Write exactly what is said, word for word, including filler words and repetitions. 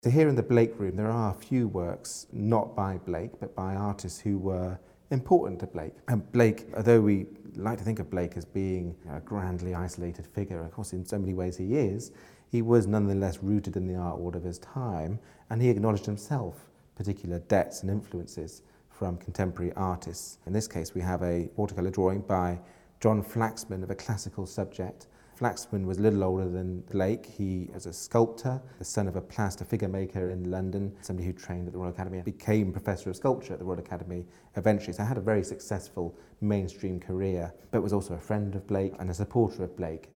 So here in the Blake Room there are a few works not by Blake but by artists who were important to Blake. And Blake, although we like to think of Blake as being a grandly isolated figure, of course in so many ways he is, he was nonetheless rooted in the art world of his time, and he acknowledged himself particular debts and influences from contemporary artists. In this case we have a watercolour drawing by John Flaxman of a classical subject. Flaxman was a little older than Blake. He was a sculptor, the son of a plaster figure maker in London, somebody who trained at the Royal Academy, became Professor of Sculpture at the Royal Academy eventually, so had a very successful mainstream career, but was also a friend of Blake and a supporter of Blake.